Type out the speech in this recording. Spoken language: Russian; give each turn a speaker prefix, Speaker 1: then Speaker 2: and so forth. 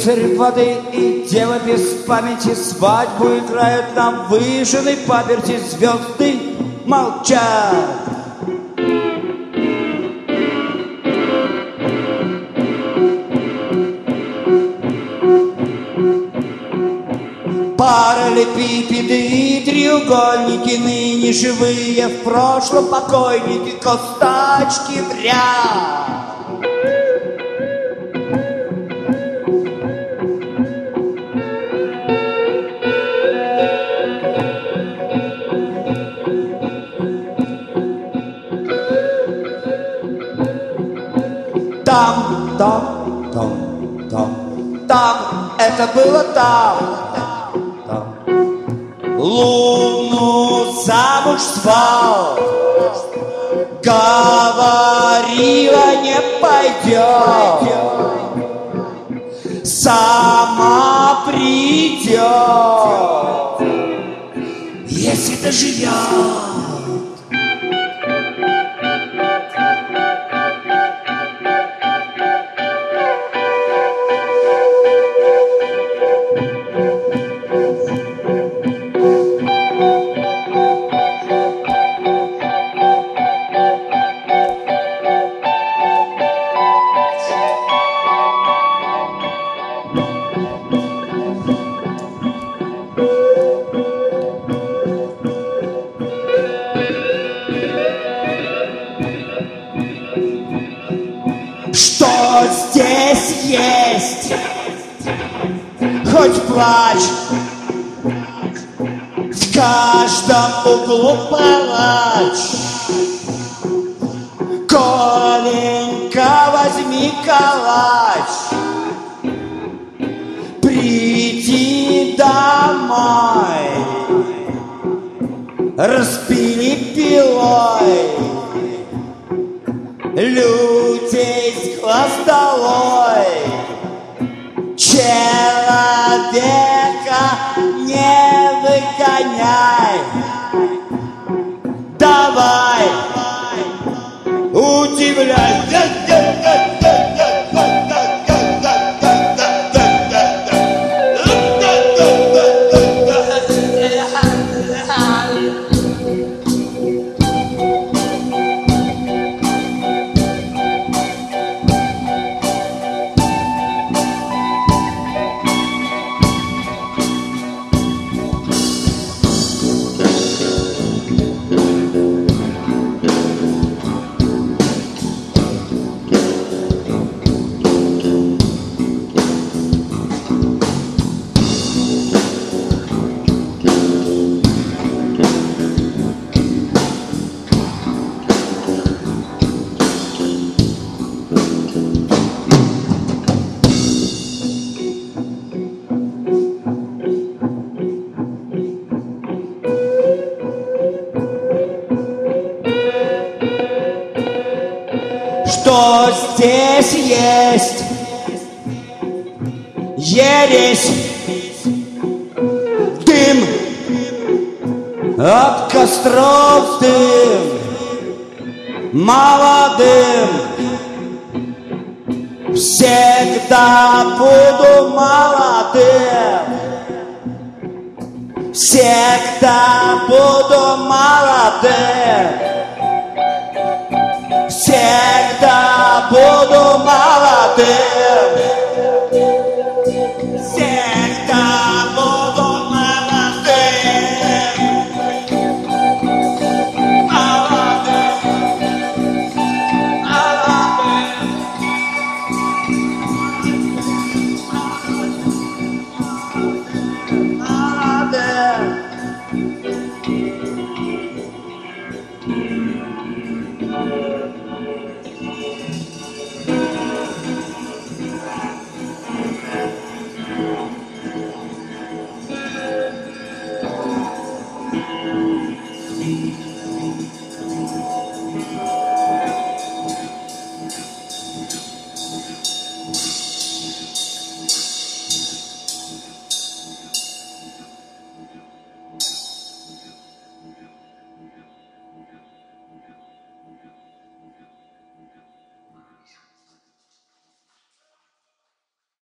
Speaker 1: рыцарь воды и дева без памяти свадьбу играют на выжженной паперти, звезды молчат. Параллелепипеды и треугольники, ныне живые, в прошлом покойники, косточки в ряд. Там, это было там. Луну замуж звал, говорила, не пойдет, сама придет, если доживет. Что здесь есть? Хоть плачь, в каждом углу палач. Коленька, возьми калач, приди домой, распили пилой. Людей с глаз долой, человека не выгоняй. Давай, удивляй. Что здесь есть? Ересь, дым, от костров дым, молодым всегда буду молодым, всегда буду молодым, всегда буду молодым.